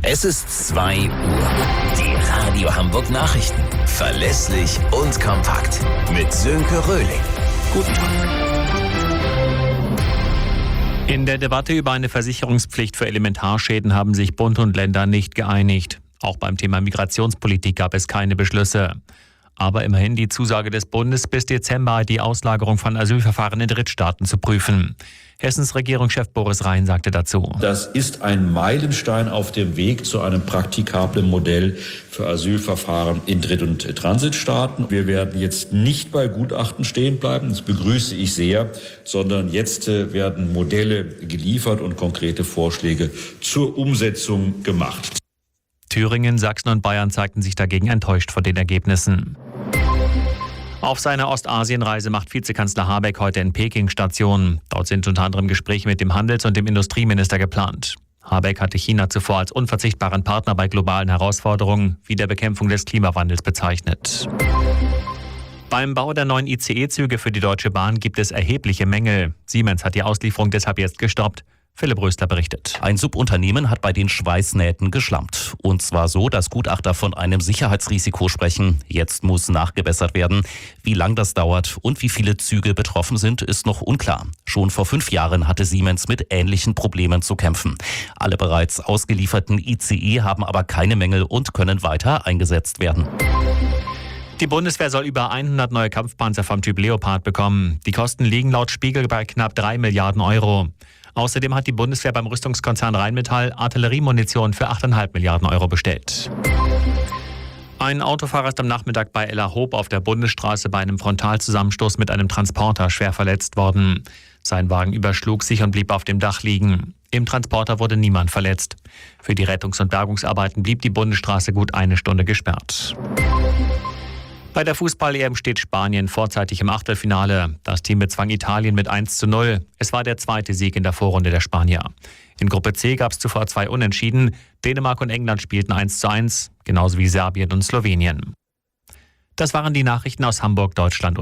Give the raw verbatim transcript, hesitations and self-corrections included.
Es ist zwei Uhr. Die Radio Hamburg Nachrichten. Verlässlich und kompakt. Mit Sönke Röhling. Guten Tag. In der Debatte über eine Versicherungspflicht für Elementarschäden haben sich Bund und Länder nicht geeinigt. Auch beim Thema Migrationspolitik gab es keine Beschlüsse. Aber immerhin die Zusage des Bundes, bis Dezember die Auslagerung von Asylverfahren in Drittstaaten zu prüfen. Hessens Regierungschef Boris Rhein sagte dazu: Das ist ein Meilenstein auf dem Weg zu einem praktikablen Modell für Asylverfahren in Dritt- und Transitstaaten. Wir werden jetzt nicht bei Gutachten stehen bleiben, das begrüße ich sehr, sondern jetzt werden Modelle geliefert und konkrete Vorschläge zur Umsetzung gemacht. Thüringen, Sachsen und Bayern zeigten sich dagegen enttäuscht von den Ergebnissen. Auf seiner Ostasienreise macht Vizekanzler Habeck heute in Peking Station. Dort sind unter anderem Gespräche mit dem Handels- und dem Industrieminister geplant. Habeck hatte China zuvor als unverzichtbaren Partner bei globalen Herausforderungen wie der Bekämpfung des Klimawandels bezeichnet. Beim Bau der neuen I C E-Züge für die Deutsche Bahn gibt es erhebliche Mängel. Siemens hat die Auslieferung deshalb jetzt gestoppt. Philipp Rösler berichtet. Ein Subunternehmen hat bei den Schweißnähten geschlampt. Und zwar so, dass Gutachter von einem Sicherheitsrisiko sprechen. Jetzt muss nachgebessert werden. Wie lang das dauert und wie viele Züge betroffen sind, ist noch unklar. Schon vor fünf Jahren hatte Siemens mit ähnlichen Problemen zu kämpfen. Alle bereits ausgelieferten I C E haben aber keine Mängel und können weiter eingesetzt werden. Die Bundeswehr soll über hundert neue Kampfpanzer vom Typ Leopard bekommen. Die Kosten liegen laut Spiegel bei knapp drei Milliarden Euro. Außerdem hat die Bundeswehr beim Rüstungskonzern Rheinmetall Artilleriemunition für acht Komma fünf Milliarden Euro bestellt. Ein Autofahrer ist am Nachmittag bei Ellerhoop auf der Bundesstraße bei einem Frontalzusammenstoß mit einem Transporter schwer verletzt worden. Sein Wagen überschlug sich und blieb auf dem Dach liegen. Im Transporter wurde niemand verletzt. Für die Rettungs- und Bergungsarbeiten blieb die Bundesstraße gut eine Stunde gesperrt. Bei der Fußball-E M steht Spanien vorzeitig im Achtelfinale. Das Team bezwang Italien mit eins zu null. Es war der zweite Sieg in der Vorrunde der Spanier. In Gruppe C gab es zuvor zwei Unentschieden. Dänemark und England spielten eins zu eins, genauso wie Serbien und Slowenien. Das waren die Nachrichten aus Hamburg, Deutschland und